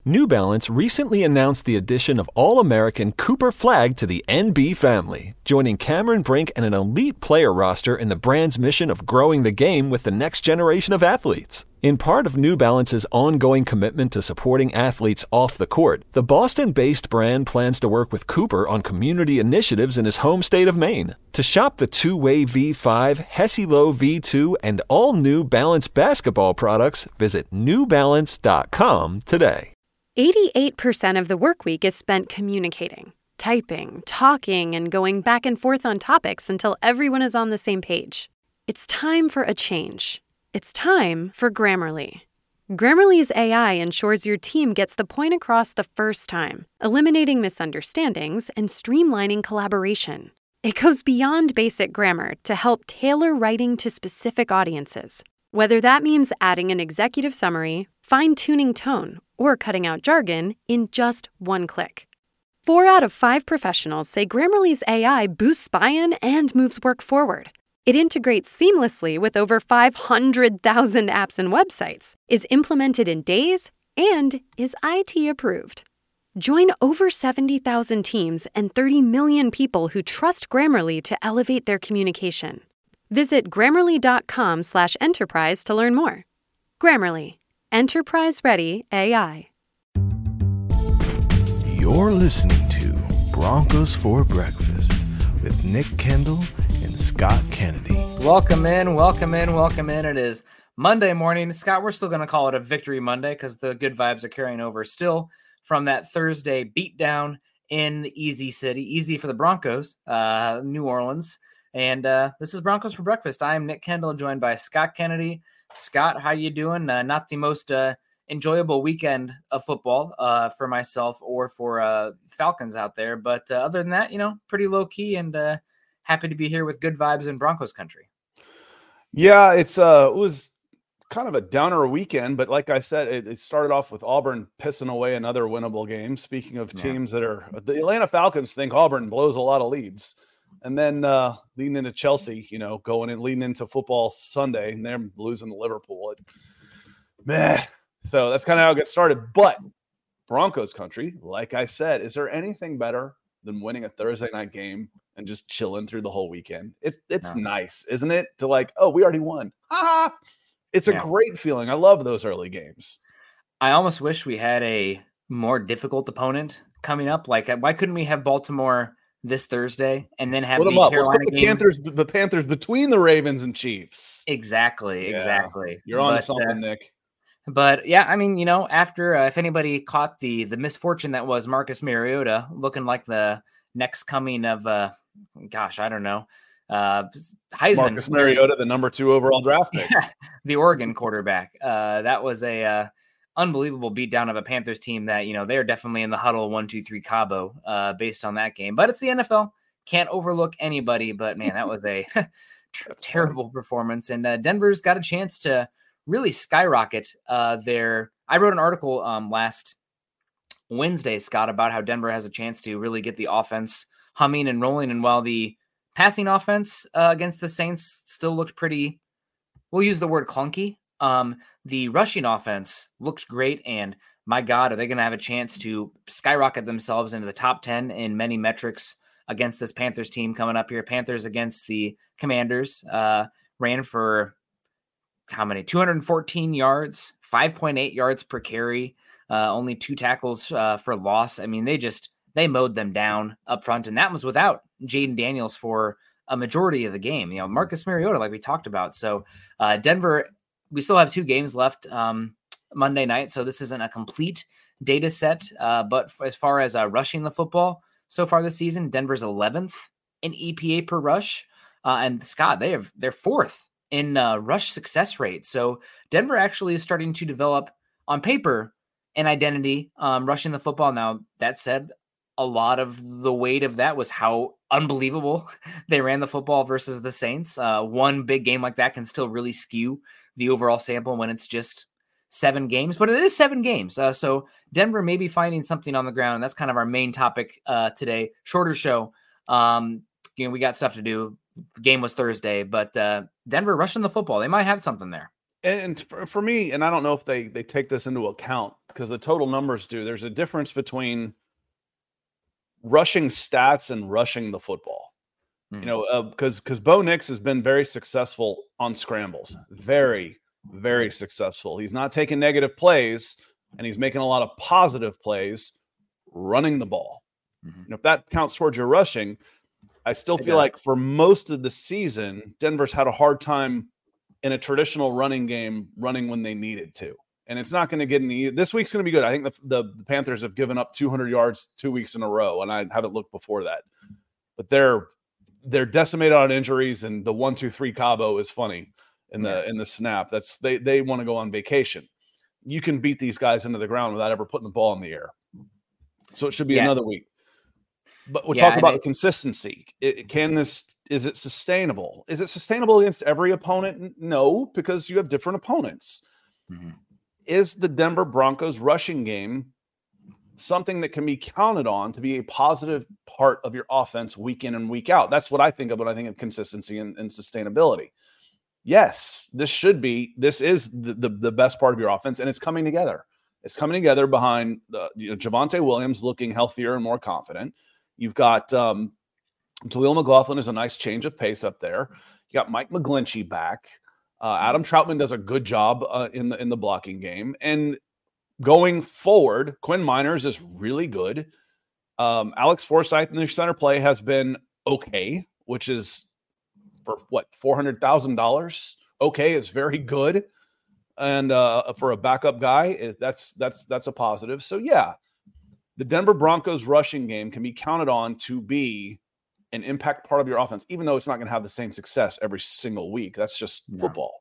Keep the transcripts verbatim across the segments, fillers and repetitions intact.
New Balance recently announced the addition of All-American Cooper Flagg to the N B family, joining Cameron Brink and an elite player roster in the brand's mission of growing the game with the next generation of athletes. In part of New Balance's ongoing commitment to supporting athletes off the court, the Boston-based brand plans to work with Cooper on community initiatives in his home state of Maine. To shop the two-way V five, Hesi-Lo V two, and all New Balance basketball products, visit new balance dot com today. eighty-eight percent of the workweek is spent communicating, typing, talking, and going back and forth on topics until everyone is on the same page. It's time for a change. It's time for Grammarly. Grammarly's A I ensures your team gets the point across the first time, eliminating misunderstandings and streamlining collaboration. It goes beyond basic grammar to help tailor writing to specific audiences. Whether that means adding an executive summary, fine-tuning tone, or cutting out jargon in just one click. Four out of five professionals say Grammarly's A I boosts buy-in and moves work forward. It integrates seamlessly with over five hundred thousand apps and websites, is implemented in days, and is I T approved. Join over seventy thousand teams and thirty million people who trust Grammarly to elevate their communication. Visit grammarly.com slash enterprise to learn more. Grammarly. Enterprise-ready A I. You're listening to Broncos for Breakfast with Nick Kendall and Scott Kennedy. Welcome in, welcome in, welcome in. It is Monday morning. Scott, we're still going to call it a Victory Monday because the good vibes are carrying over still from that Thursday beatdown in the Easy City. Easy for the Broncos, uh, New Orleans. And uh, this is Broncos for Breakfast. I am Nick Kendall, joined by Scott Kennedy. Scott, how you doing? Uh, not the most uh, enjoyable weekend of football uh, for myself or for uh, Falcons out there. But uh, other than that, you know, pretty low key and uh, happy to be here with good vibes in Broncos country. Yeah, it's uh, it was kind of a downer weekend. But like I said, it, it started off with Auburn pissing away another winnable game. Speaking of teams yeah. that are – the Atlanta Falcons think Auburn blows a lot of leads. And then uh, leading into Chelsea, you know, going and leading into football Sunday, and they're losing to Liverpool. It, meh. So that's kind of how it gets started. But Broncos country, like I said, is there anything better than winning a Thursday night game and just chilling through the whole weekend? It's it's no. nice, isn't it? To like, oh, we already won. Ha! It's a yeah. great feeling. I love those early games. I almost wish we had a more difficult opponent coming up. Like, why couldn't we have Baltimore this Thursday and then have Split the them up. Carolina Let's put the game? Panthers, the Panthers between the Ravens and Chiefs. Exactly, yeah. exactly. You're on but, something, uh, Nick. But yeah, I mean, you know, after uh, if anybody caught the the misfortune that was Marcus Mariota looking like the next coming of, uh, gosh, I don't know, uh, Heisman. Marcus Mariota, the number two overall draft pick, the Oregon quarterback. Uh, that was a uh, unbelievable beatdown of a Panthers team that, you know, they're definitely in the huddle one, two, three Cabo uh, based on that game. But it's the N F L. Can't overlook anybody. But, man, that was a terrible performance. And uh, Denver's got a chance to really skyrocket uh, their – I wrote an article um, last Wednesday, Scott, about how Denver has a chance to really get the offense humming and rolling. And while the passing offense uh, against the Saints still looked pretty – we'll use the word clunky. Um, the rushing offense looks great, and my God, are they going to have a chance to skyrocket themselves into the top ten in many metrics against this Panthers team coming up here? Panthers against the Commanders uh, ran for how many? two hundred fourteen yards, five point eight yards per carry, uh, only two tackles uh, for loss. I mean, they just they mowed them down up front, and that was without Jaden Daniels for a majority of the game. You know, Marcus Mariota, like we talked about. So uh, Denver. We still have two games left um, Monday night, so this isn't a complete data set. Uh, but as far as uh, rushing the football so far this season, Denver's eleventh in E P A per rush, uh, and Scott, they have they're fourth in uh, rush success rate. So Denver actually is starting to develop on paper an identity um, rushing the football. Now that said, a lot of the weight of that was how unbelievable they ran the football versus the Saints. Uh, one big game like that can still really skew the overall sample when it's just seven games, but it is seven games. Uh, so Denver may be finding something on the ground. And that's kind of our main topic uh, today. Shorter show. Um, you know, we got stuff to do. The game was Thursday, but uh, Denver rushing the football. They might have something there. And, and for, for me, and I don't know if they they take this into account because the total numbers do. There's a difference between rushing stats and rushing the football. Mm-hmm. You know, because uh, because Bo Nix has been very successful on scrambles, very very successful. He's not taking negative plays, and he's making a lot of positive plays running the ball. Mm-hmm. And if that counts towards your rushing, I still feel like for most of the season, Denver's had a hard time in a traditional running game running when they needed to. And it's not going to get any – this week's going to be good. I think the, the, the Panthers have given up two hundred yards two weeks in a row, and I haven't looked before that. But they're they're decimated on injuries, and the one two three Cabo is funny in the yeah. in the snap. That's they they want to go on vacation. You can beat these guys into the ground without ever putting the ball in the air. So it should be yeah. another week. But we're yeah, talking about it, the consistency. It, can this is it sustainable? Is it sustainable against every opponent? No, because you have different opponents. Mm-hmm. Is the Denver Broncos rushing game something that can be counted on to be a positive part of your offense week in and week out? That's what I think of when I think of consistency and, and sustainability. Yes, this should be. This is the, the the best part of your offense, and it's coming together. It's coming together behind the, you know, Javonte Williams looking healthier and more confident. You've got um, Jaleel McLaughlin is a nice change of pace up there. You got Mike McGlinchey back. Uh, Adam Troutman does a good job uh, in the in the blocking game. And going forward, Quinn Miners is really good. Um, Alex Forsythe in their center play has been okay, which is for what, four hundred thousand dollars. Okay is very good. And uh, for a backup guy, that's that's that's a positive. So, yeah. The Denver Broncos rushing game can be counted on to be an impact part of your offense, even though it's not going to have the same success every single week. That's just football.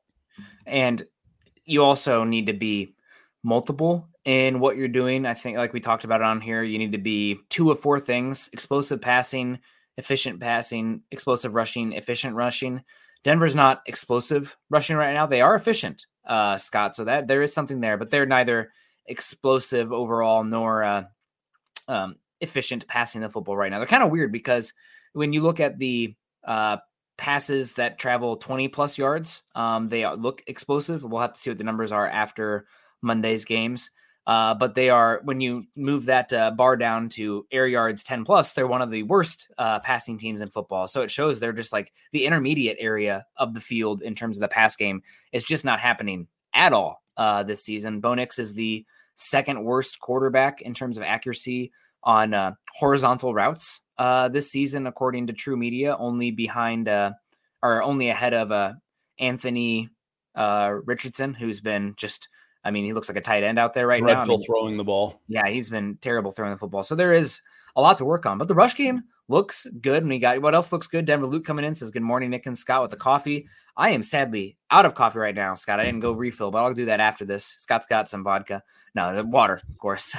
And you also need to be multiple in what you're doing. I think, like we talked about on here, you need to be two of four things: explosive passing, efficient passing, explosive rushing, efficient rushing. Denver's not explosive rushing right now. They are efficient, uh, Scott. So that there is something there, but they're neither explosive overall nor uh, Um, efficient passing the football right now. They're kind of weird because when you look at the uh, passes that travel twenty plus yards, um, they look explosive. We'll have to see what the numbers are after Monday's games. Uh, but they are, when you move that uh, bar down to air yards ten plus, they're one of the worst uh, passing teams in football. So it shows they're just like the intermediate area of the field in terms of the pass game. It's just not happening at all uh, this season. Bo Nix is the second worst quarterback in terms of accuracy on uh, horizontal routes uh, this season, according to True Media, only behind uh, or only ahead of uh, Anthony uh, Richardson, who's been just, I mean, he looks like a tight end out there right Dreadful now. I mean, throwing the ball. Yeah, he's been terrible throwing the football. So there is a lot to work on, but the rush game looks good. And we got, what else looks good? Denver Luke coming in says, good morning, Nick and Scott with the coffee. I am sadly out of coffee right now, Scott. I didn't go refill, but I'll do that after this. Scott's got some vodka. No, the water, of course.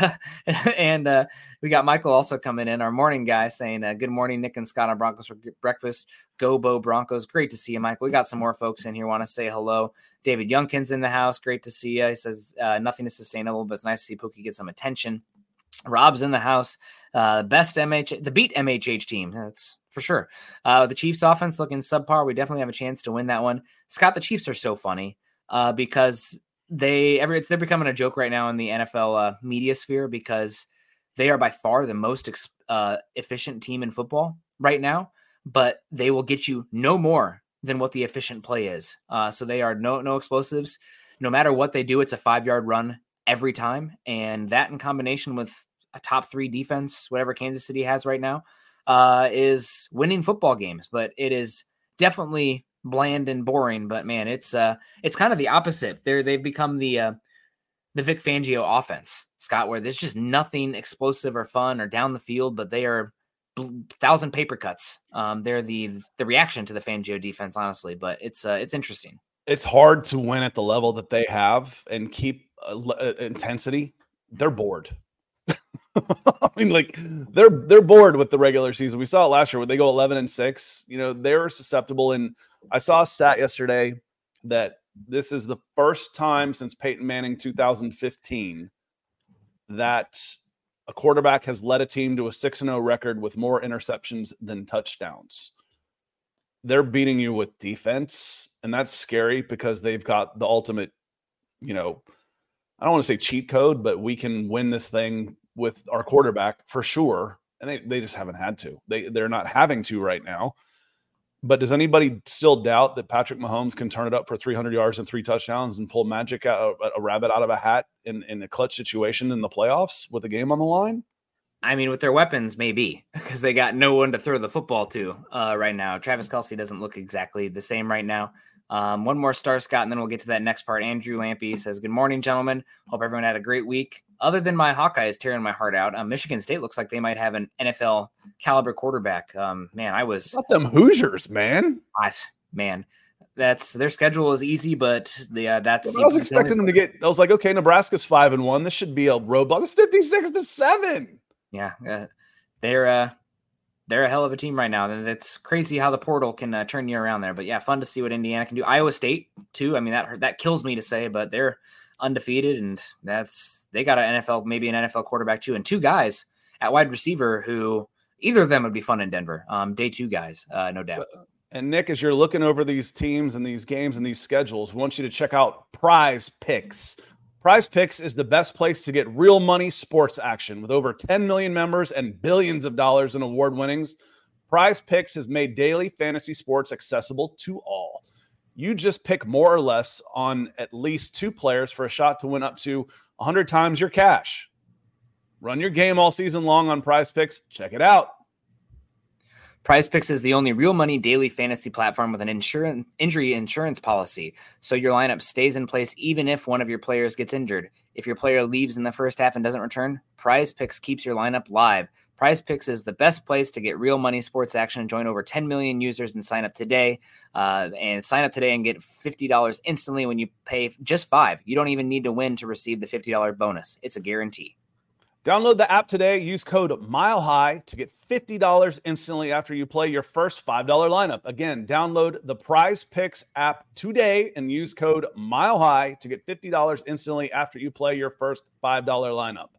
and uh, we got Michael also coming in, our morning guy, saying, uh, good morning, Nick and Scott on Broncos for breakfast. Go Bo Broncos. Great to see you, Michael. We got some more folks in here want to say hello. David Youngkin's in the house. Great to see you. He says, uh, nothing is sustainable, but it's nice to see Pookie get some attention. Rob's in the house. Uh, best M H, the beat M H H team. That's for sure. Uh, the Chiefs offense looking subpar. We definitely have a chance to win that one. Scott, the Chiefs are so funny uh, because they every they're becoming a joke right now in the N F L uh, media sphere because they are by far the most ex- uh, efficient team in football right now, but they will get you no more than what the efficient play is. Uh, so they are no no explosives. No matter what they do, it's a five-yard run every time. And that in combination with a top three defense, whatever Kansas City has right now, uh, is winning football games. But it is definitely bland and boring. But man, it's uh, it's kind of the opposite. They're they've become the uh, the Vic Fangio offense, Scott, where there's just nothing explosive or fun or down the field, but they are thousand paper cuts. Um, they're the the reaction to the Fangio defense, honestly. But it's uh, it's interesting. It's hard to win at the level that they have and keep uh, uh, intensity. They're bored. I mean, like they're they're bored with the regular season. We saw it last year when they go eleven and six. You know, they're susceptible. And I saw a stat yesterday that this is the first time since Peyton Manning two thousand fifteen that a quarterback has led a team to a six and oh record with more interceptions than touchdowns. they're beating you with defense, and that's scary because they've got the ultimate, you know, I don't want to say cheat code, but we can win this thing with our quarterback for sure. And they, they just haven't had to. They, they're not having to right now. But does anybody still doubt that Patrick Mahomes can turn it up for three hundred yards and three touchdowns and pull magic out, a rabbit out of a hat in, in a clutch situation in the playoffs with a game on the line? I mean, with their weapons, maybe, because they got no one to throw the football to uh, right now. Travis Kelce doesn't look exactly the same right now. Um, one more star, Scott, and then we'll get to that next part. Andrew Lampy says, good morning, gentlemen. Hope everyone had a great week. Other than my Hawkeyes tearing my heart out, um, Michigan State looks like they might have an N F L caliber quarterback. Um, man, I was... Not them Hoosiers, man. I, man, that's their schedule is easy, but the uh, that's... I was expecting them to get... I was like, okay, Nebraska's five and one. This should be a roadblock. It's fifty-six to seven. Yeah, uh, they're... Uh, They're a hell of a team right now. And it's crazy how the portal can uh, turn you around there. But yeah, fun to see what Indiana can do. Iowa State too. I mean, that that kills me to say, but they're undefeated, and that's they got an N F L, maybe an N F L quarterback too, and two guys at wide receiver who either of them would be fun in Denver. Um, day two guys, uh, no doubt. And Nick, as you're looking over these teams and these games and these schedules, we want you to check out Prize Picks. Prize Picks is the best place to get real money sports action. With over ten million members and billions of dollars in award winnings, Prize Picks has made daily fantasy sports accessible to all. You just pick more or less on at least two players for a shot to win up to one hundred times your cash. Run your game all season long on Prize Picks. Check it out. Prize Picks is the only real money daily fantasy platform with an insurance injury insurance policy, so your lineup stays in place even if one of your players gets injured. If your player leaves in the first half and doesn't return, Prize Picks keeps your lineup live. Prize Picks is the best place to get real money sports action. Join over ten million users and sign up today. Uh, and sign up today and get fifty dollars instantly when you pay just five. You don't even need to win to receive the fifty dollars bonus. It's a guarantee. Download the app today. Use code MILEHIGH to get fifty dollars instantly after you play your first five dollar lineup. Again, download the Prize Picks app today and use code MILEHIGH to get fifty dollars instantly after you play your first five dollar lineup.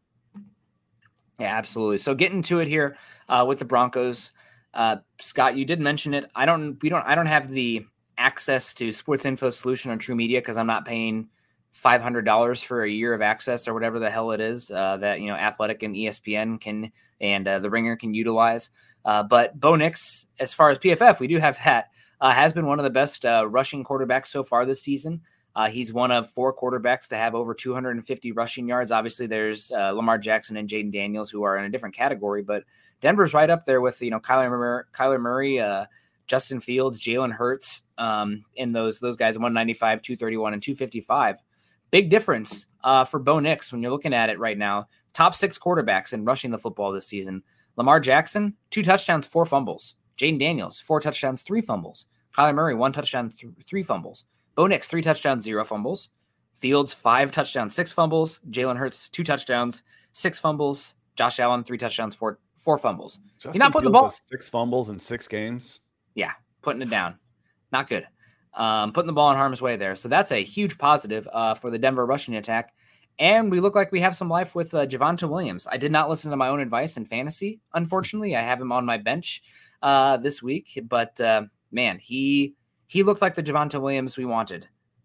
Yeah, absolutely. So getting to it here uh, with the Broncos, uh, Scott, you did mention it. I don't, we don't, I don't have the access to Sports Info Solution on True Media because I'm not paying five hundred dollars for a year of access or whatever the hell it is uh, that, you know, Athletic and E S P N can, and uh, the Ringer can utilize. Uh, but Bo Nix, as far as P F F, we do have that, uh, has been one of the best uh, rushing quarterbacks so far this season. Uh, he's one of four quarterbacks to have over two hundred fifty rushing yards. Obviously, there's uh, Lamar Jackson and Jaden Daniels, who are in a different category, but Denver's right up there with, you know, Kyler Murray, Kyler Murray uh, Justin Fields, Jalen Hurts, um, in those those guys, one ninety-five, two thirty-one, and two fifty-five. Big difference uh, for Bo Nix when you're looking at it right now. Top six quarterbacks in rushing the football this season. Lamar Jackson, two touchdowns, four fumbles. Jaden Daniels, four touchdowns, three fumbles. Kyler Murray, one touchdown, th- three fumbles. Bo Nix, three touchdowns, zero fumbles. Fields, five touchdowns, six fumbles. Jalen Hurts, two touchdowns, six fumbles. Josh Allen, three touchdowns, four four fumbles. Justin He's not putting Fields the ball. has six fumbles in six games. Yeah, putting it down. Not good. Um, putting the ball in harm's way there. So that's a huge positive uh, for the Denver rushing attack. And we look like we have some life with uh, Javonte Williams. I did not listen to my own advice in fantasy, unfortunately. I have him on my bench uh, this week. But, uh, man, he he looked like the Javonte Williams we wanted.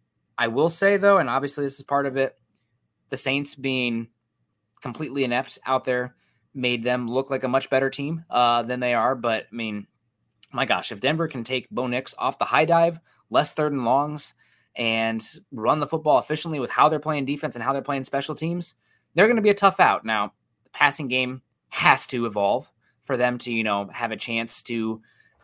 I will say, though, and obviously this is part of it, the Saints being completely inept out there made them look like a much better team uh, than they are. But, I mean, my gosh, if Denver can take Bo Nix off the high dive, less third and longs, and run the football efficiently with how they're playing defense and how they're playing special teams, they're going to be a tough out. Now, the passing game has to evolve for them to, you know, have a chance to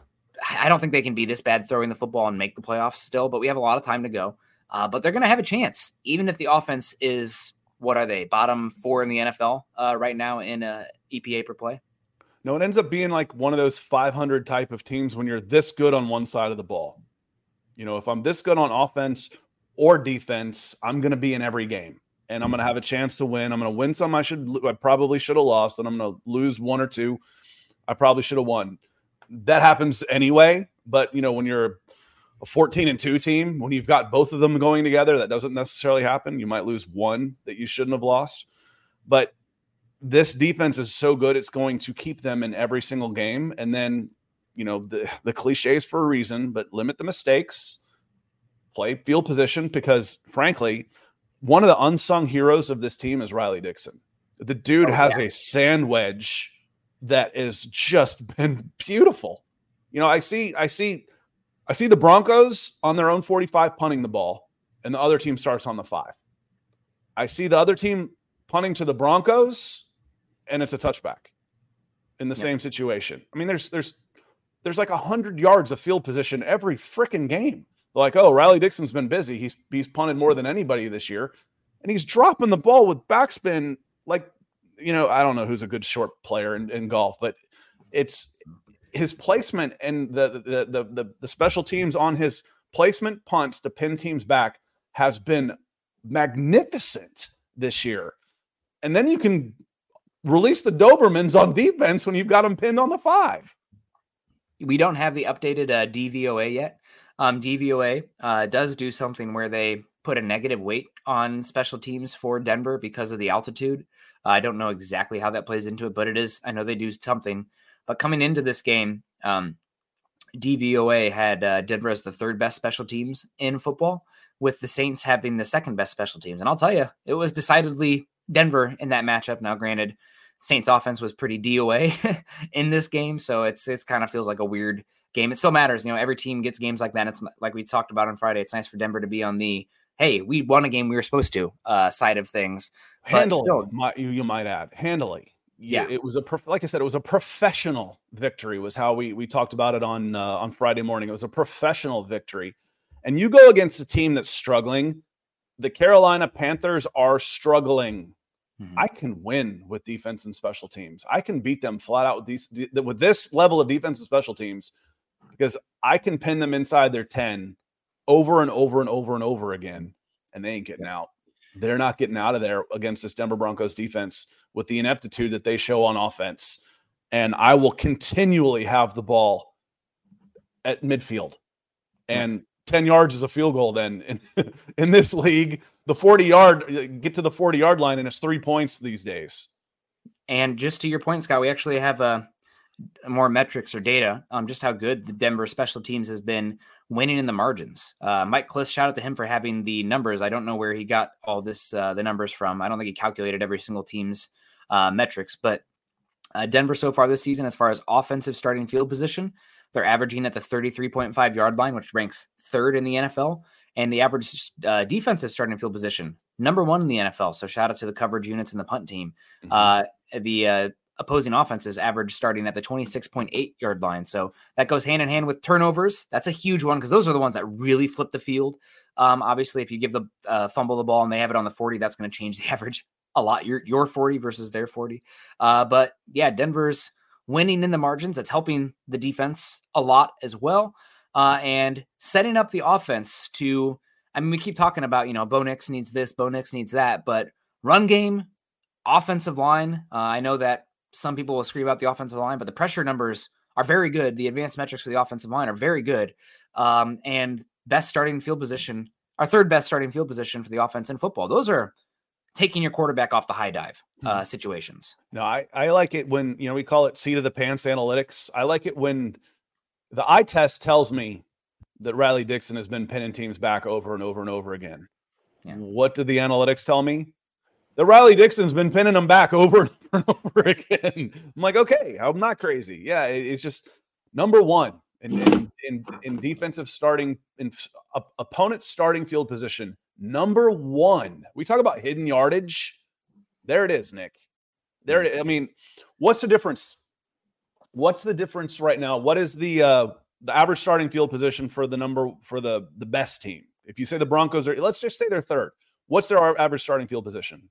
– I don't think they can be this bad throwing the football and make the playoffs still, but we have a lot of time to go. Uh, but they're going to have a chance, even if the offense is, what are they, bottom four in the N F L uh, right now in uh, E P A per play? No, it ends up being like one of those five hundred type of teams when you're this good on one side of the ball. You know, if I'm this good on offense or defense, I'm going to be in every game and I'm going to have a chance to win. I'm going to win some I should, I probably should have lost, and I'm going to lose one or two I probably should have won. That happens anyway. But, you know, when you're a fourteen and two team, when you've got both of them going together, that doesn't necessarily happen. You might lose one that you shouldn't have lost. But this defense is so good, it's going to keep them in every single game. And then you know, the, the cliches for a reason, but limit the mistakes, play field position, because frankly, one of the unsung heroes of this team is Riley Dixon. The dude oh, has yeah. a sand wedge that has just been beautiful. You know, I see, I see, I see the Broncos on their own forty-five punting the ball, and the other team starts on the five. I see the other team punting to the Broncos, and it's a touchback in the yeah. same situation. I mean, there's there's there's like a hundred yards of field position every freaking game. They're like, oh, Riley Dixon's been busy. He's he's punted more than anybody this year, and he's dropping the ball with backspin. Like, you know, I don't know who's a good short player in, in golf, but it's his placement and the the, the the the special teams on his placement punts to pin teams back has been magnificent this year. And then you can release the Dobermans on defense when you've got them pinned on the five. We don't have the updated uh, D V O A yet. Um, D V O A uh, does do something where they put a negative weight on special teams for Denver because of the altitude. Uh, I don't know exactly how that plays into it, but it is, I know they do something. But coming into this game, um, D V O A had uh, Denver as the third best special teams in football, with the Saints having the second best special teams. And I'll tell you, it was decidedly Denver in that matchup. Now, granted, Saints offense was pretty D O A in this game, so it's it's kind of feels like a weird game. It still matters, you know. Every team gets games like that. It's like we talked about on Friday. It's nice for Denver to be on the hey, we won a game we were supposed to uh, side of things. Handily, still, my, you, you might add, handily. Yeah, it was a like I said, it was a professional victory. Was how we we talked about it on uh, on Friday morning. It was a professional victory, and you go against a team that's struggling. The Carolina Panthers are struggling. Mm-hmm. I can win with defense and special teams. I can beat them flat out with these with this level of defense and special teams, because I can pin them inside their ten over and over and over and over again, and they ain't getting yeah. out. They're not getting out of there against this Denver Broncos defense with the ineptitude that they show on offense. And I will continually have the ball at midfield. And ten yards is a field goal then in, in this league. The forty-yard, get to the forty-yard line, and it's three points these days. And just to your point, Scott, we actually have a, a more metrics or data on um, just how good the Denver special teams has been winning in the margins. Uh, Mike Kliss, shout out to him for having the numbers. I don't know where he got all this, uh, the numbers from. I don't think he calculated every single team's uh, metrics, but uh, Denver so far this season, as far as offensive starting field position, they're averaging at the thirty-three point five yard line, which ranks third in the N F L. And the average uh, defensive starting field position, number one in the N F L. So shout out to the coverage units and the punt team. Mm-hmm. Uh, the uh, opposing offenses average starting at the twenty-six point eight yard line. So that goes hand in hand with turnovers. That's a huge one, because those are the ones that really flip the field. Um, obviously, if you give the uh, fumble the ball and they have it on the forty, that's going to change the average a lot. Your, your forty versus their forty. Uh, but yeah, Denver's winning in the margins. That's helping the defense a lot as well. Uh, and setting up the offense to, I mean, we keep talking about, you know, Bo Nix needs this, Bo Nix needs that, but run game, offensive line. Uh, I know that some people will scream about the offensive line, but the pressure numbers are very good. The advanced metrics for the offensive line are very good. Um, and best starting field position, our third best starting field position for the offense in football. Those are taking your quarterback off the high dive uh, situations. No, I, I like it when, you know, we call it seat of the pants analytics. I like it when the eye test tells me that Riley Dixon has been pinning teams back over and over and over again. Yeah. What did the analytics tell me? That Riley Dixon's been pinning them back over and over and over again. I'm like, okay, I'm not crazy. Yeah, it, it's just number one in, in, in, in defensive starting, in uh, opponent's starting field position. Number one. We talk about hidden yardage. There it is, Nick. There it is. I mean, what's the difference? What's the difference right now? What is the uh, the average starting field position for the number for the the best team? If you say the Broncos are, let's just say they're third. What's their average starting field position?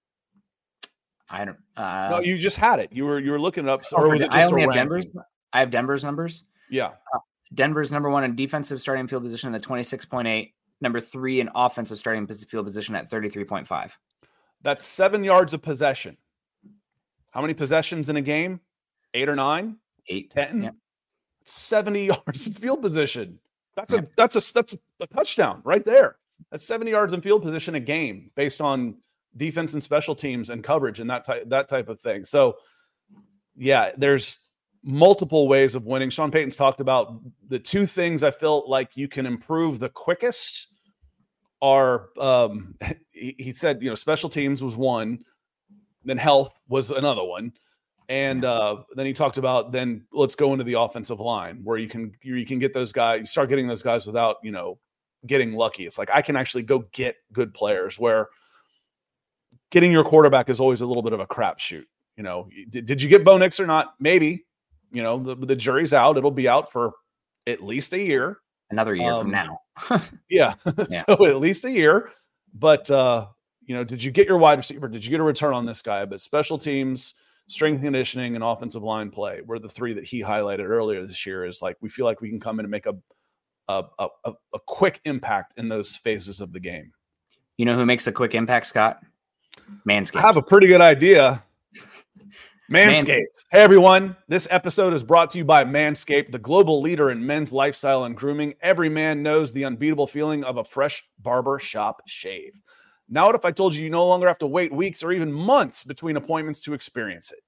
I don't. Uh, no, you just had it. You were you were looking it up. Or was it just I only have Denver's. I have Denver's numbers. Yeah, uh, Denver's number one in defensive starting field position at the twenty-six point eight. Number three in offensive starting field position at thirty-three point five. That's seven yards of possession. How many possessions in a game? Eight or nine? Eight. Ten? Yeah. seventy yards of field position. That's a yeah. that's a that's a touchdown right there. That's seventy yards in field position a game based on defense and special teams and coverage and that type that type of thing. So yeah, there's multiple ways of winning. Sean Payton's talked about the two things I feel like you can improve the quickest are, um, he, he said, you know, special teams was one, then health was another one. And uh, then he talked about then let's go into the offensive line where you can you can get those guys, you start getting those guys without, you know, getting lucky. It's like I can actually go get good players where getting your quarterback is always a little bit of a crapshoot. You know, did, did you get Bo Nix or not? Maybe. You know, the, the jury's out. It'll be out for at least a year. Another year um, from now. yeah. yeah. So at least a year. But, uh, you know, did you get your wide receiver? Did you get a return on this guy? But special teams, strength and conditioning, and offensive line play were the three that he highlighted earlier this year. Is like we feel like we can come in and make a a, a a quick impact in those phases of the game. You know who makes a quick impact, Scott? Manscaped. I have a pretty good idea. Manscaped. Manscaped. Hey, everyone. This episode is brought to you by Manscaped, the global leader in men's lifestyle and grooming. Every man knows the unbeatable feeling of a fresh barber shop shave. Now, what if I told you you no longer have to wait weeks or even months between appointments to experience it?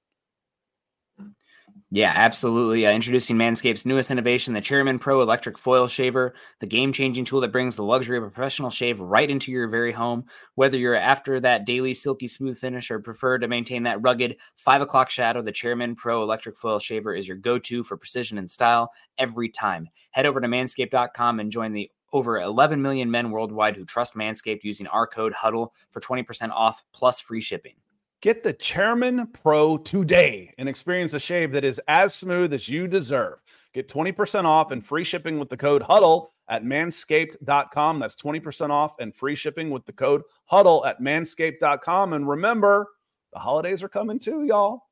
Yeah, absolutely. Uh, introducing Manscaped's newest innovation, the Chairman Pro Electric Foil Shaver, the game-changing tool that brings the luxury of a professional shave right into your very home. Whether you're after that daily silky smooth finish or prefer to maintain that rugged five o'clock shadow, the Chairman Pro Electric Foil Shaver is your go-to for precision and style every time. Head over to manscaped dot com and join the over eleven million men worldwide who trust Manscaped using our code HUDDLE for twenty percent off plus free shipping. Get the Chairman Pro today and experience a shave that is as smooth as you deserve. Get twenty percent off and free shipping with the code HUDDLE at manscaped dot com. That's twenty percent off and free shipping with the code HUDDLE at manscaped dot com. And remember, the holidays are coming too, y'all.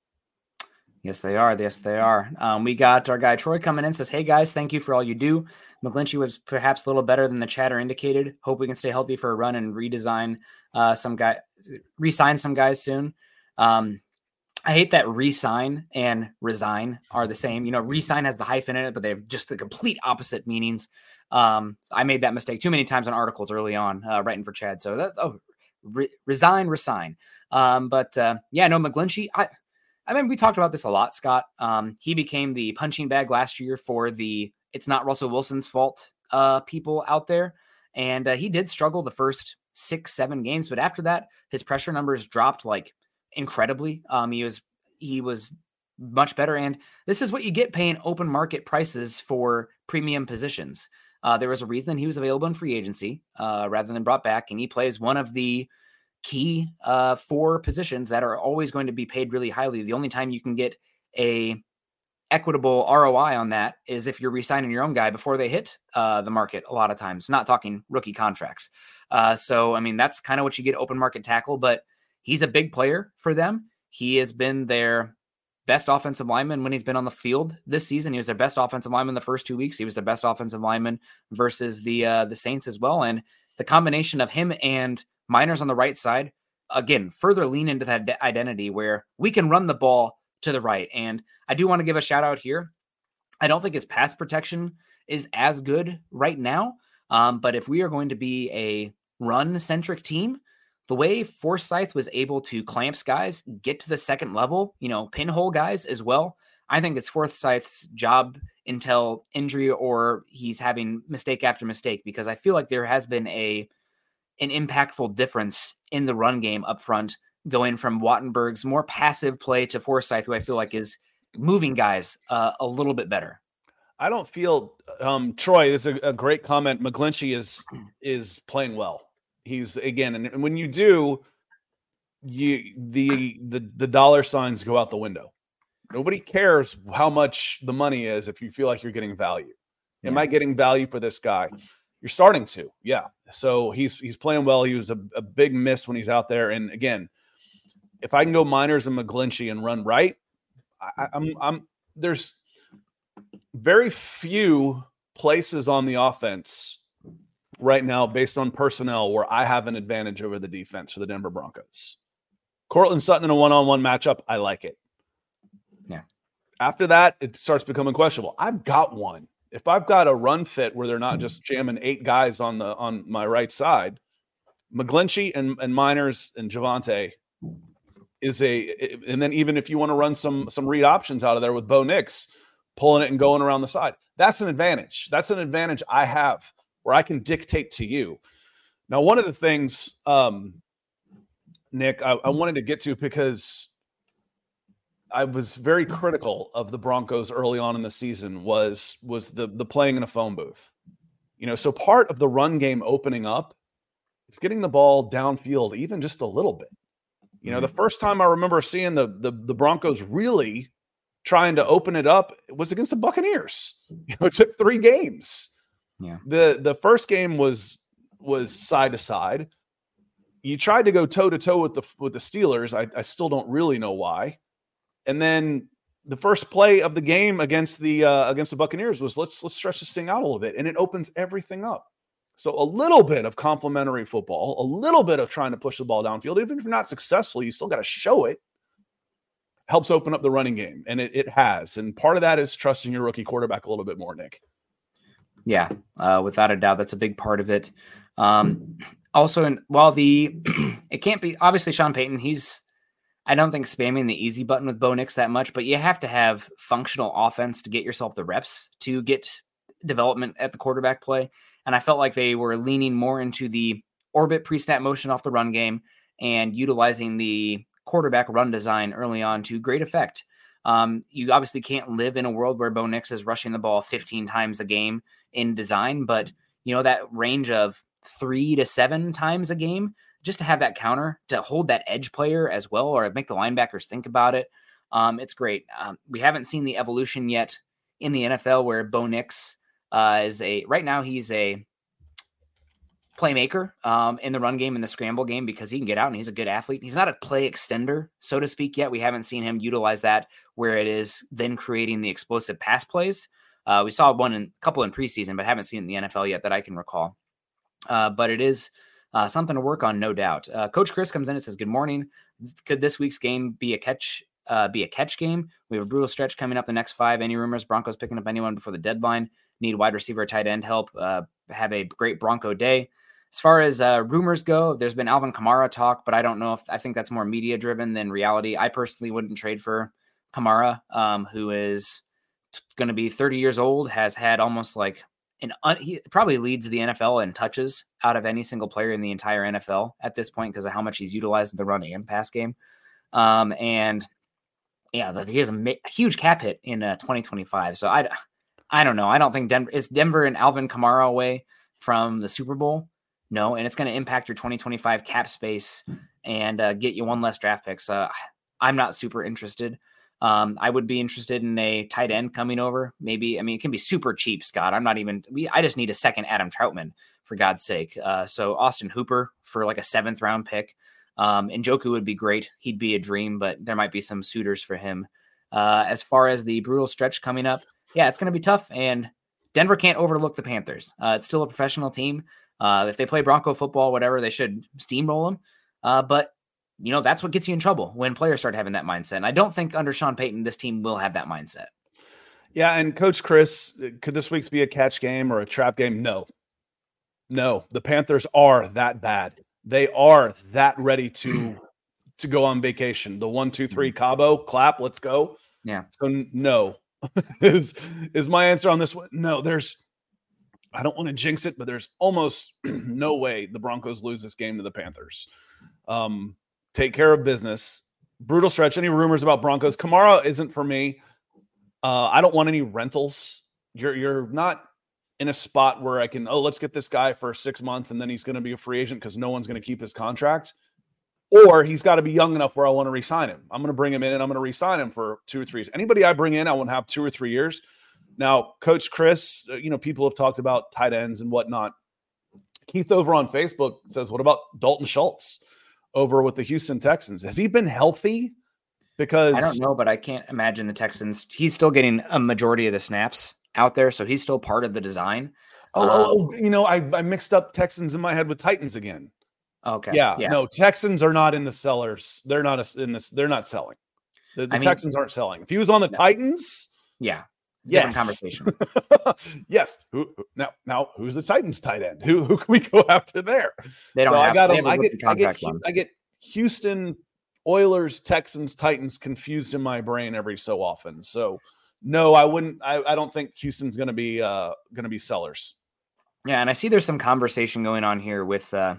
Yes, they are. Yes, they are. Um, we got our guy Troy coming in, says, hey, guys, thank you for all you do. McGlinchey was perhaps a little better than the chatter indicated. Hope we can stay healthy for a run and redesign uh, some guy, re-sign some guys soon. Um, I hate that re-sign and resign are the same. You know, re-sign has the hyphen in it, but they have just the complete opposite meanings. Um, I made that mistake too many times in articles early on, uh, writing for Chad. So that's, oh, re- resign, resign. Um, but uh, yeah, no, McGlinchey, I, I mean, we talked about this a lot, Scott. Um, he became the punching bag last year for the it's not Russell Wilson's fault uh, people out there. And uh, he did struggle the first six, seven games. But after that, his pressure numbers dropped like incredibly. Um, he was he was much better. And this is what you get paying open market prices for premium positions. Uh, there was a reason he was available in free agency uh, rather than brought back. And he plays one of the key uh, four positions that are always going to be paid really highly. The only time you can get a equitable R O I on that is if you're re-signing your own guy before they hit uh, the market a lot of times, not talking rookie contracts. Uh, so, I mean, that's kind of what you get open market tackle, but he's a big player for them. He has been their best offensive lineman when he's been on the field this season. He was their best offensive lineman the first two weeks. He was their best offensive lineman versus the uh, the Saints as well. And the combination of him and Miners on the right side, again, further lean into that identity where we can run the ball to the right. And I do want to give a shout out here. I don't think his pass protection is as good right now. Um, but if we are going to be a run-centric team, the way Forsythe was able to clamp guys, get to the second level, you know, pinhole guys as well, I think it's Forsythe's job until injury or he's having mistake after mistake, because I feel like there has been a an impactful difference in the run game up front, going from Wattenberg's more passive play to Forsythe, who I feel like is moving guys uh, a little bit better. I don't feel um, Troy, it's a, a great comment. McGlinchey is, is playing well. He's again, and, and when you do, you, the, the, the dollar signs go out the window. Nobody cares how much the money is if you feel like you're getting value. Am yeah. I getting value for this guy? You're starting to, yeah. So he's he's playing well. He was a, a big miss when he's out there. And again, if I can go Miners and McGlinchey and run right, I, I'm I'm there's very few places on the offense right now based on personnel where I have an advantage over the defense for the Denver Broncos. Courtland Sutton in a one-on-one matchup, I like it. Yeah. After that, it starts becoming questionable. I've got one. If I've got a run fit where they're not just jamming eight guys on the on my right side, McGlinchey and, and Miners and Javonte is a, and then even if you want to run some some read options out of there with Bo Nix, pulling it and going around the side, that's an advantage. That's an advantage I have where I can dictate to you. Now, one of the things, um, Nick, I, I wanted to get to because I was very critical of the Broncos early on in the season was was the the playing in a phone booth. You know, so part of the run game opening up is getting the ball downfield even just a little bit. You know, the first time I remember seeing the the, the Broncos really trying to open it up was against the Buccaneers. You know, it took three games. Yeah. The the first game was was side to side. You tried to go toe to toe with the with the Steelers. I, I still don't really know why. And then the first play of the game against the uh, against the Buccaneers was let's let's stretch this thing out a little bit, and it opens everything up. So a little bit of complementary football, a little bit of trying to push the ball downfield, even if you're not successful, you still got to show it. Helps open up the running game, and it it has. And part of that is trusting your rookie quarterback a little bit more, Nick. Yeah, uh, without a doubt, that's a big part of it. Um, also, in, while the it can't be obviously Sean Payton, he's. I don't think spamming the easy button with Bo Nix that much, but you have to have functional offense to get yourself the reps to get development at the quarterback play. And I felt like they were leaning more into the orbit pre-snap motion off the run game and utilizing the quarterback run design early on to great effect. Um, you obviously can't live in a world where Bo Nix is rushing the ball fifteen times a game in design, but you know, that range of three to seven times a game, just to have that counter to hold that edge player as well, or make the linebackers think about it. Um, it's great. Um, we haven't seen the evolution yet in the N F L where Bo Nix uh, is a, right now he's a playmaker um, in the run game and the scramble game because he can get out and he's a good athlete. He's not a play extender, so to speak, yet. We haven't seen him utilize that where it is then creating the explosive pass plays. Uh, we saw one in a couple in preseason, but haven't seen it in the N F L yet that I can recall. Uh, but it is uh, something to work on, no doubt. Uh, Coach Chris comes in and says, "Good morning. Could this week's game be a catch? Uh, be a catch game? We have a brutal stretch coming up the next five. Any rumors Broncos picking up anyone before the deadline? Need wide receiver or tight end help? Uh, have a great Bronco day." As far as uh, rumors go, there's been Alvin Kamara talk, but I don't know if I think that's more media driven than reality. I personally wouldn't trade for Kamara, um, who is going to be thirty years old, has had almost like an un- he probably leads the N F L in touches out of any single player in the entire N F L at this point because of how much he's utilized in the run and pass game. Um, and yeah, he has a ma- huge cap hit in uh, twenty twenty-five. So I, I don't know. I don't think Denver is Denver and Alvin Kamara away from the Super Bowl. No, and it's going to impact your twenty twenty-five cap space and uh, get you one less draft picks. Uh, I'm not super interested. Um, I would be interested in a tight end coming over. Maybe, I mean, it can be super cheap, Scott. I'm not even, we, I just need a second Adam Troutman for God's sake. Uh, so Austin Hooper for like a seventh round pick. Um, Njoku would be great. He'd be a dream, but there might be some suitors for him. Uh, as far as the brutal stretch coming up, yeah, it's going to be tough. And Denver can't overlook the Panthers. Uh, it's still a professional team. Uh, if they play Bronco football, whatever, they should steamroll them. Uh, but you know, that's what gets you in trouble when players start having that mindset. And I don't think under Sean Payton, this team will have that mindset. Yeah. And Coach Chris, could this week's be a catch game or a trap game? No, no, the Panthers are that bad. They are that ready to, to go on vacation. The one, two, three Cabo clap. Let's go. Yeah. So no is, is my answer on this one. No, there's, I don't want to jinx it, but there's almost no way the Broncos lose this game to the Panthers. Um, Take care of business. Brutal stretch. Any rumors about Broncos? Kamara isn't for me. Uh, I don't want any rentals. You're you're not in a spot where I can, oh, let's get this guy for six months and then he's going to be a free agent because no one's going to keep his contract. Or he's got to be young enough where I want to re-sign him. I'm going to bring him in and I'm going to re-sign him for two or three years. Anybody I bring in, I want to have two or three years. Now, Coach Chris, you know, people have talked about tight ends and whatnot. Keith over on Facebook says, what about Dalton Schultz over with the Houston Texans? Has he been healthy? Because I don't know, but I can't imagine the Texans. He's still getting a majority of the snaps out there, so he's still part of the design. Oh, um, oh, oh you know, I, I mixed up Texans in my head with Titans again. Okay. Yeah, yeah. No, Texans are not in the sellers. They're not in this. They're not selling. The, the I mean, Texans aren't selling. If he was on the no. Titans, yeah, yes. different conversation. yes. Who, who now? Now, who's the Titans tight end? Who who can we go after there? They don't. So have, I got they them. have I get. I get. one. I get Houston Oilers, Texans, Titans confused in my brain every so often. So no, I wouldn't. I, I don't think Houston's going to be uh, going to be sellers. Yeah, and I see there's some conversation going on here with uh,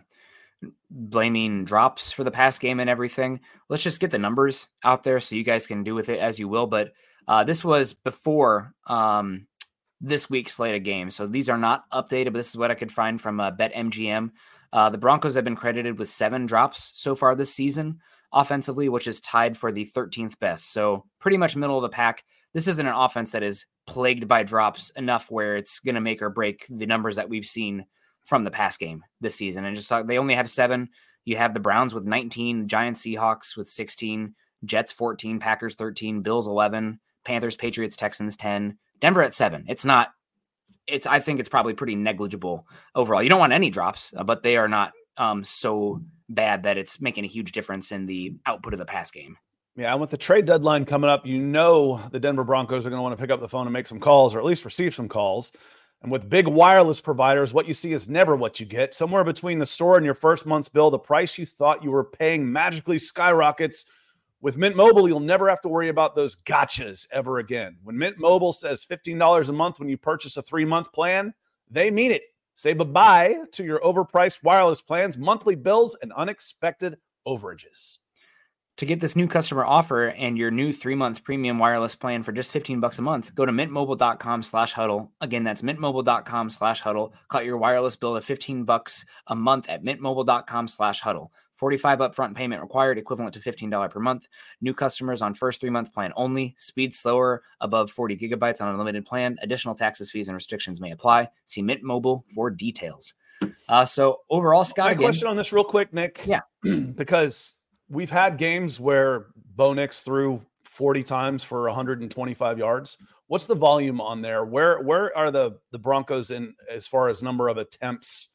blaming drops for the pass game and everything. Let's just get the numbers out there so you guys can do with it as you will. But uh, this was before um, this week's slate of games, so these are not updated. But this is what I could find from uh, BetMGM. Uh, the Broncos have been credited with seven drops so far this season offensively, which is tied for the thirteenth best. So pretty much middle of the pack. This isn't an offense that is plagued by drops enough where it's going to make or break the numbers that we've seen from the pass game this season. And just thought they only have seven. You have the Browns with nineteen, the Giants, Seahawks with sixteen, Jets fourteen, Packers thirteen, Bills eleven, Panthers, Patriots, Texans ten, Denver at seven. It's not, it's, I think it's probably pretty negligible overall. You don't want any drops, uh, but they are not um, so bad that it's making a huge difference in the output of the pass game. Yeah, and with the trade deadline coming up, you know the Denver Broncos are going to want to pick up the phone and make some calls, or at least receive some calls. And with big wireless providers, what you see is never what you get. Somewhere between the store and your first month's bill, the price you thought you were paying magically skyrockets. With Mint Mobile, you'll never have to worry about those gotchas ever again. When Mint Mobile says fifteen dollars a month when you purchase a three-month plan, they mean it. Say bye-bye to your overpriced wireless plans, monthly bills, and unexpected overages. To get this new customer offer and your new three-month premium wireless plan for just fifteen bucks a month, go to mintmobile.com slash huddle. Again, that's mintmobile.com slash huddle. Cut your wireless bill to fifteen bucks a month at mintmobile.com slash huddle. forty-five upfront payment required, equivalent to fifteen dollars per month. New customers on first three-month plan only. Speed slower, above forty gigabytes on unlimited plan. Additional taxes, fees, and restrictions may apply. See Mint Mobile for details. Uh, so overall, Scott, My again, question on this real quick, Nick. Yeah. Because we've had games where Bo Nix threw forty times for one hundred twenty-five yards. What's the volume on there? Where where are the, the Broncos in as far as number of attempts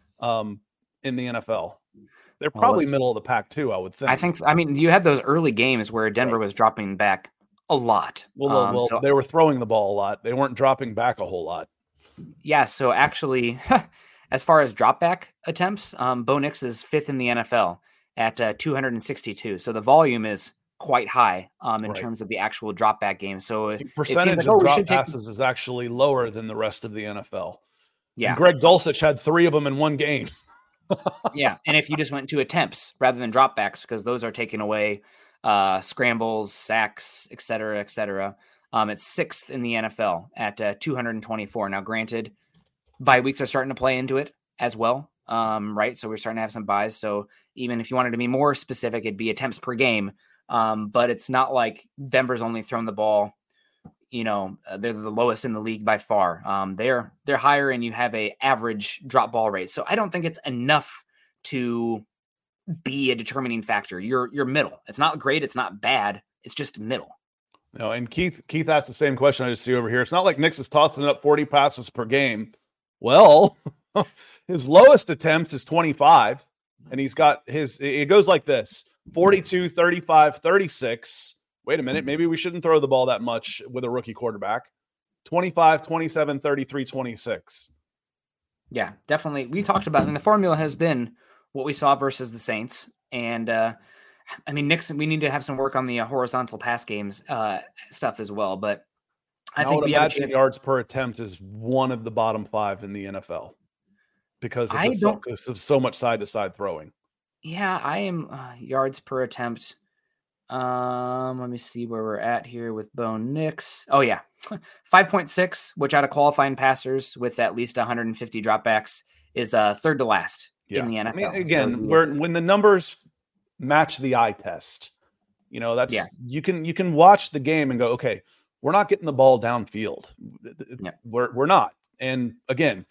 um, in the N F L? They're probably well, middle of the pack too, I would think. I think, I mean, you had those early games where Denver right. was dropping back a lot. Well, um, well so, they were throwing the ball a lot. They weren't dropping back a whole lot. Yeah, so actually, as far as drop back attempts, um, Bo Nix is fifth in the N F L. At uh, two hundred sixty-two. So the volume is quite high um, in right. terms of the actual drop back game. So the percentage like, of oh, drop passes take... is actually lower than the rest of the N F L. Yeah. And Greg Dulcich had three of them in one game. Yeah. And if you just went to attempts rather than drop backs, because those are taking away uh, scrambles, sacks, et cetera, et cetera. Um, it's sixth in the N F L at uh, two hundred twenty-four. Now, granted, bye weeks are starting to play into it as well. Um, right. So we're starting to have some buys. So even if you wanted to be more specific, it'd be attempts per game. Um, but it's not like Denver's only thrown the ball, you know, uh, they're the lowest in the league by far. Um, they're, they're higher and you have a average drop ball rate. So I don't think it's enough to be a determining factor. You're, you're middle. It's not great. It's not bad. It's just middle. No. And Keith, Keith asked the same question I just see over here. It's not like Nix is tossing up forty passes per game. Well, his lowest attempts is twenty-five, and he's got his, it goes like this, forty-two, thirty-five, thirty-six. Wait a minute. Maybe we shouldn't throw the ball that much with a rookie quarterback. twenty-five, twenty-seven, thirty-three, twenty-six. Yeah, definitely. We talked about it, and the formula has been what we saw versus the Saints. And, uh, I mean, Nixon, we need to have some work on the uh, horizontal pass games uh, stuff as well, but I, I think would we imagine have a yards per attempt is one of the bottom five in the N F L because of, the, so, because of so much side-to-side throwing. Yeah, I am uh, yards per attempt. Um, let me see where we're at here with Bo Nix. Oh, yeah. five point six, which out of qualifying passers with at least one hundred fifty dropbacks is uh, third to last yeah. in the N F L. I mean, again, so, where, when the numbers match the eye test, you know, that's yeah. you can you can watch the game and go, okay, we're not getting the ball downfield. Yeah. We're we're not. And again,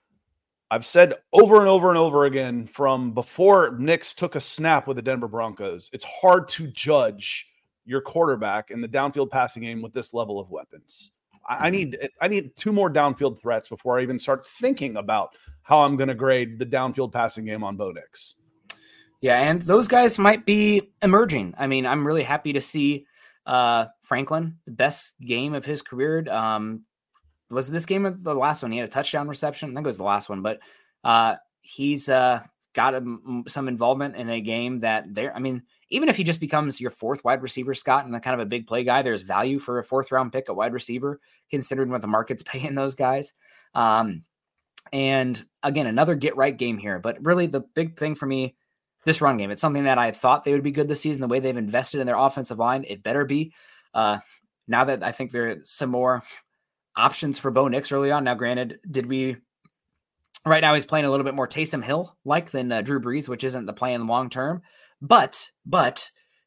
I've said over and over and over again from before Nix took a snap with the Denver Broncos, it's hard to judge your quarterback in the downfield passing game with this level of weapons. I, I need I need two more downfield threats before I even start thinking about how I'm going to grade the downfield passing game on Bo Nix. Yeah, and those guys might be emerging. I mean, I'm really happy to see uh, Franklin, the best game of his career. Um, was this game or the last one? He had a touchdown reception. I think it was the last one, but uh, he's uh, got a, some involvement in a game that they're, I mean, even if he just becomes your fourth wide receiver, Scott, and a kind of a big play guy, there's value for a fourth round pick at wide receiver, considering what the market's paying those guys. Um, and again, another get right game here, but really the big thing for me, this run game, it's something that I thought they would be good this season. The way they've invested in their offensive line, it better be. Uh, now that I think there are some more options for Bo Nix early on. Now, granted, did we, right now he's playing a little bit more Taysom Hill like than uh, Drew Brees, which isn't the plan long term, but, but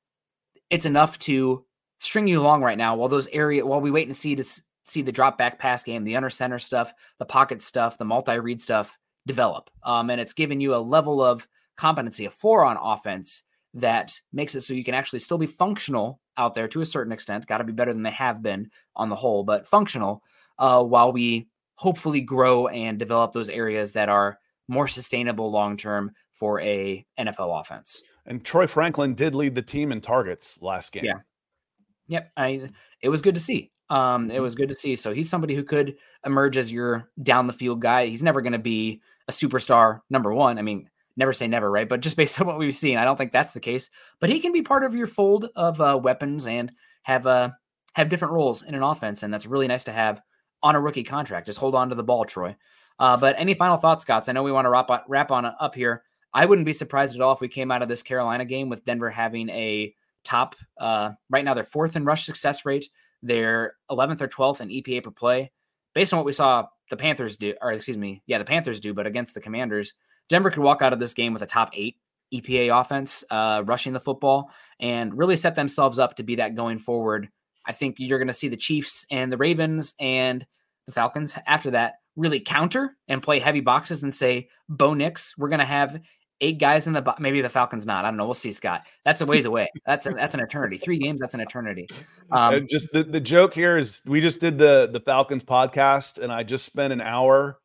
it's enough to string you along right now while those area, while we wait and see to see the drop back pass game, the under center stuff, the pocket stuff, the multi-read stuff develop. Um, and it's giving you a level of competency, a floor on offense that makes it so you can actually still be functional out there to a certain extent. Got to be better than they have been on the whole, but functional uh, while we hopefully grow and develop those areas that are more sustainable long-term for a N F L offense. And Troy Franklin did lead the team in targets last game. Yeah. Yep. I, it was good to see. Um, it was good to see. So he's somebody who could emerge as your down the field guy. He's never going to be a superstar number one. I mean, never say never, right? But just based on what we've seen, I don't think that's the case. But he can be part of your fold of uh, weapons and have uh, have different roles in an offense, and that's really nice to have on a rookie contract. Just hold on to the ball, Troy. Uh, but any final thoughts, Scotts? I know we want to wrap on, wrap on up here. I wouldn't be surprised at all if we came out of this Carolina game with Denver having a top, uh, right now they're fourth in rush success rate. They're eleventh or twelfth in E P A per play. Based on what we saw the Panthers do, or excuse me, yeah, the Panthers do, but against the Commanders, Denver could walk out of this game with a top eight E P A offense, uh, rushing the football, and really set themselves up to be that going forward. I think you're going to see the Chiefs and the Ravens and the Falcons after that really counter and play heavy boxes and say, Bo Nix, we're going to have eight guys in the box. Maybe the Falcons not. I don't know. We'll see, Scott. That's a ways away. That's a, that's an eternity. Three games, that's an eternity. Um, just the, the joke here is we just did the, the Falcons podcast, and I just spent an hour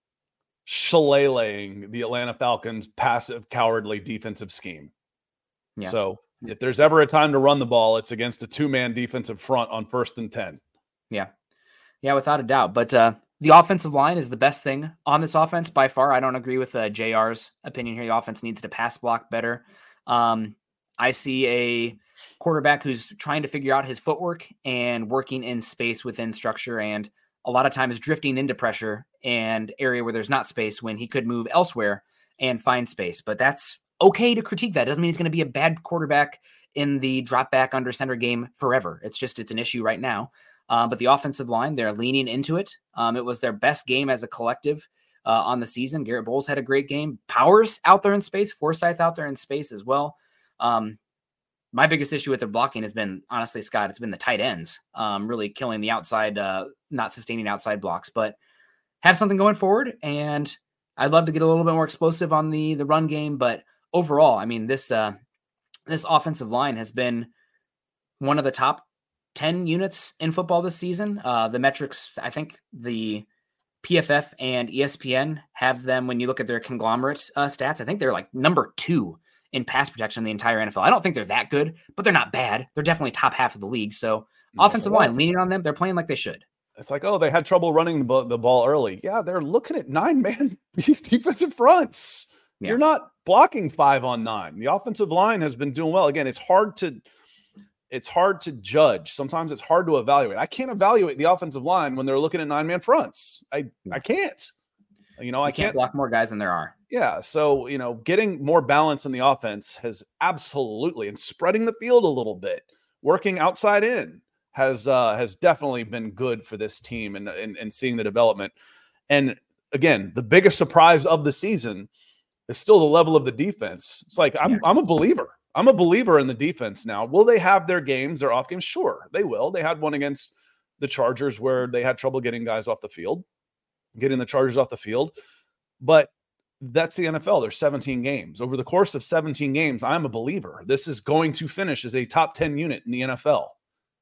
shillelaghing the Atlanta Falcons' passive, cowardly defensive scheme. Yeah. So if there's ever a time to run the ball, it's against a two-man defensive front on first and ten. Yeah. Yeah, without a doubt. But uh, the offensive line is the best thing on this offense by far. I don't agree with uh, J R's opinion here. The offense needs to pass block better. Um, I see a quarterback who's trying to figure out his footwork and working in space within structure, and a lot of times drifting into pressure and area where there's not space when he could move elsewhere and find space. But that's okay to critique that. It doesn't mean he's going to be a bad quarterback in the drop back under center game forever. It's just, it's an issue right now. Uh, but the offensive line, they're leaning into it. Um, it was their best game as a collective uh, on the season. Garrett Bowles had a great game. Powers out there in space. Forsyth out there in space as well. Um, my biggest issue with their blocking has been, honestly, Scott, it's been the tight ends, um, really killing the outside, uh, not sustaining outside blocks. But have something going forward, and I'd love to get a little bit more explosive on the the run game. But overall, I mean, this uh, this offensive line has been one of the top ten units in football this season. Uh, the metrics, I think the P F F and E S P N have them, when you look at their conglomerate uh, stats, I think they're like number two in pass protection in the entire N F L. I don't think they're that good, but they're not bad. They're definitely top half of the league. So That's offensive line, leaning on them, they're playing like they should. It's like, oh, they had trouble running the ball, the ball early. Yeah, they're looking at nine-man defensive fronts. Yeah. You're not blocking five on nine. The offensive line has been doing well. Again, it's hard to it's hard to judge. Sometimes it's hard to evaluate. I can't evaluate the offensive line when they're looking at nine-man fronts. I, I can't. You know, you I can't, can't block more guys than there are. Yeah. So, you know, getting more balance in the offense has absolutely, and spreading the field a little bit, working outside in has uh, has definitely been good for this team, and, and and seeing the development. And again, the biggest surprise of the season is still the level of the defense. It's like, I'm I'm a believer. I'm a believer in the defense now. Will they have their games, their off games? Sure, they will. They had one against the Chargers where they had trouble getting guys off the field, getting the Chargers off the field. But that's the N F L. There's seventeen games. Over the course of seventeen games, I'm a believer. This is going to finish as a top ten unit in the N F L.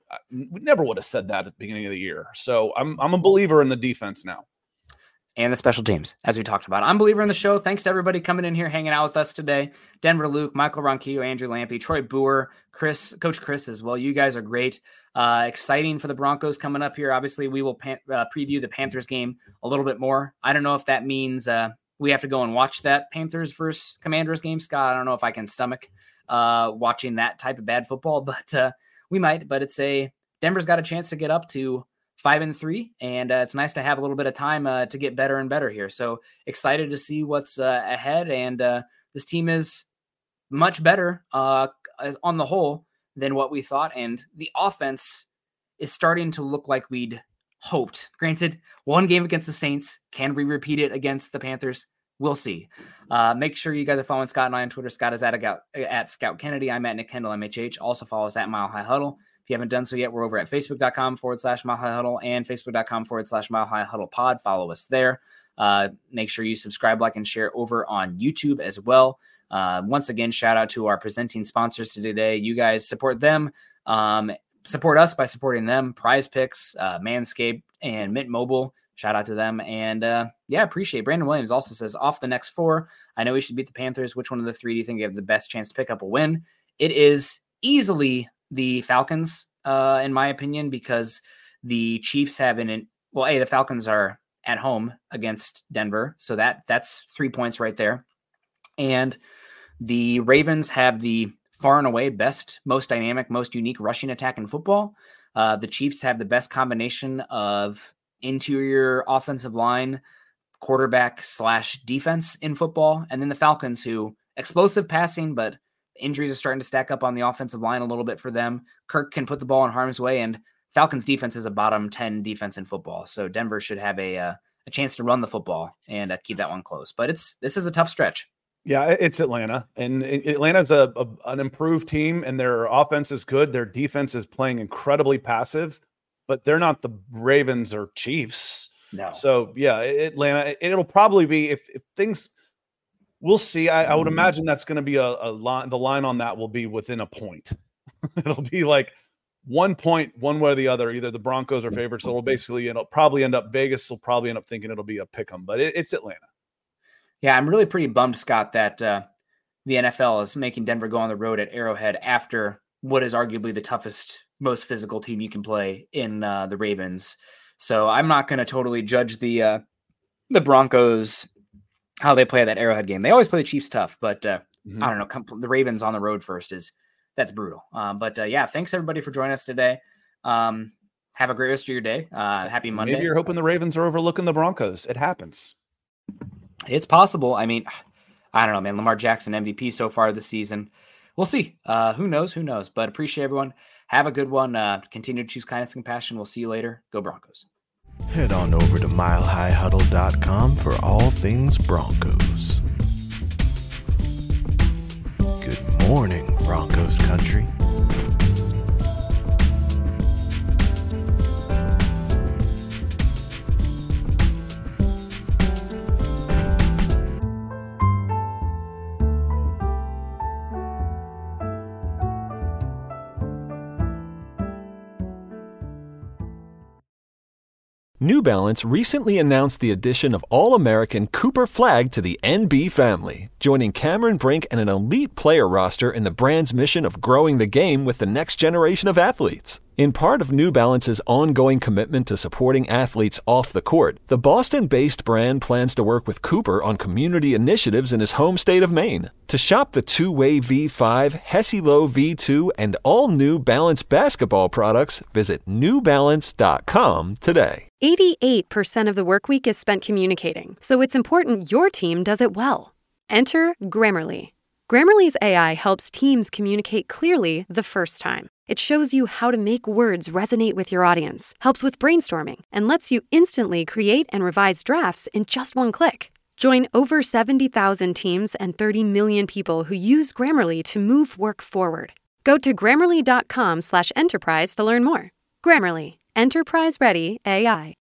We never would have said that at the beginning of the year. So I'm I'm a believer in the defense now. And the special teams, as we talked about. I'm a believer in the show. Thanks to everybody coming in here, hanging out with us today. Denver Luke, Michael Ronquillo, Andrew Lampy, Troy Boer, Chris, Coach Chris as well. You guys are great. Uh, exciting for the Broncos coming up here. Obviously, we will pan- uh, preview the Panthers game a little bit more. I don't know if that means uh, we have to go and watch that Panthers versus Commanders game. Scott, I don't know if I can stomach uh, watching that type of bad football, but uh, we might. But it's a Denver's got a chance to get up to five and three, and uh, it's nice to have a little bit of time uh, to get better and better here. So excited to see what's uh, ahead, and uh, this team is much better uh, as on the whole than what we thought, and the offense is starting to look like we'd hoped. Granted, one game against the Saints. Can we repeat it against the Panthers? We'll see. Uh, make sure you guys are following Scott and I on Twitter. Scott is at, at Scout Kennedy. I'm at Nick Kendall, M H H. Also follow us at Mile High Huddle. If you haven't done so yet, we're over at facebook.com forward slash Mile High Huddle and facebook.com forward slash Mile High Huddle pod. Follow us there. Uh, make sure you subscribe, like, and share over on YouTube as well. Uh, once again, shout out to our presenting sponsors today. You guys support them. Um, support us by supporting them. Prize Picks, uh, Manscaped, and Mint Mobile. Shout out to them. And uh, yeah, appreciate it. Brandon Williams also says, off the next four, I know we should beat the Panthers. Which one of the three do you think you have the best chance to pick up a win? It is easily the Falcons, uh, in my opinion, because the Chiefs have an, well, hey, the Falcons are at home against Denver. So that that's three points right there. And the Ravens have the far and away best, most dynamic, most unique rushing attack in football. Uh, the Chiefs have the best combination of interior offensive line, quarterback slash defense in football. And then the Falcons, who explosive passing, but injuries are starting to stack up on the offensive line a little bit for them. Kirk can put the ball in harm's way, and Falcons defense is a bottom ten defense in football. So Denver should have a, uh, a chance to run the football and uh, keep that one close. But it's, this is a tough stretch. Yeah, it's Atlanta, and Atlanta's a, a an improved team, and their offense is good. Their defense is playing incredibly passive, but they're not the Ravens or Chiefs. No. So yeah, Atlanta. It'll probably be if, if things. We'll see. I, I would imagine that's going to be a, a line. The line on that will be within a point. It'll be like one point, one way or the other. Either the Broncos are favorites, so it'll basically it'll probably end up Vegas. will probably end up thinking it'll be a pick 'em, but it, it's Atlanta. Yeah, I'm really pretty bummed, Scott, that uh, the N F L is making Denver go on the road at Arrowhead after what is arguably the toughest, most physical team you can play in uh, the Ravens. So I'm not going to totally judge the uh, the Broncos, how they play that Arrowhead game. They always play the Chiefs tough, but uh, mm-hmm. I don't know. Come, the Ravens on the road first is that's brutal. Um, but uh, yeah, thanks everybody for joining us today. Um, have a great rest of your day. Uh, happy Monday. Maybe you're hoping the Ravens are overlooking the Broncos. It happens. It's possible. I mean, I don't know, man. Lamar Jackson M V P so far this season. We'll see. Uh, who knows? Who knows? But appreciate everyone. Have a good one. Uh, continue to choose kindness and compassion. We'll see you later. Go Broncos. Head on over to mile high huddle dot com for all things Broncos. Good morning, Broncos country. New Balance recently announced the addition of All-American Cooper Flagg to the N B family, joining Cameron Brink and an elite player roster in the brand's mission of growing the game with the next generation of athletes. In part of New Balance's ongoing commitment to supporting athletes off the court, the Boston-based brand plans to work with Cooper on community initiatives in his home state of Maine. To shop the two-way V five, Hesi-Lo V two, and all New Balance basketball products, visit new balance dot com today. eighty-eight percent of the work week is spent communicating, so it's important your team does it well. Enter Grammarly. Grammarly's A I helps teams communicate clearly the first time. It shows you how to make words resonate with your audience, helps with brainstorming, and lets you instantly create and revise drafts in just one click. Join over seventy thousand teams and thirty million people who use Grammarly to move work forward. Go to grammarly dot com slash enterprise to learn more. Grammarly, enterprise-ready A I.